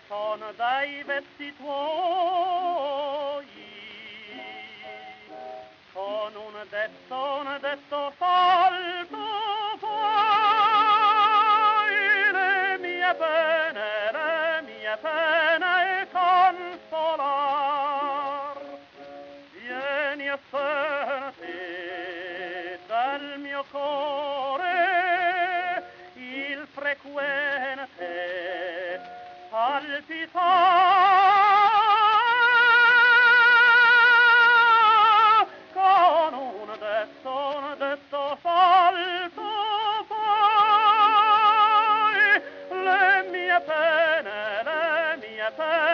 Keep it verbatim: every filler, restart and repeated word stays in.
son dai vezzi tuoi, con un detto, un detto falso poi le mie pene, le mie pene consolar. Vieni a senti dal mio cuore il frequente palpitar con un detto, un detto falso poi le mie pene, le mie pene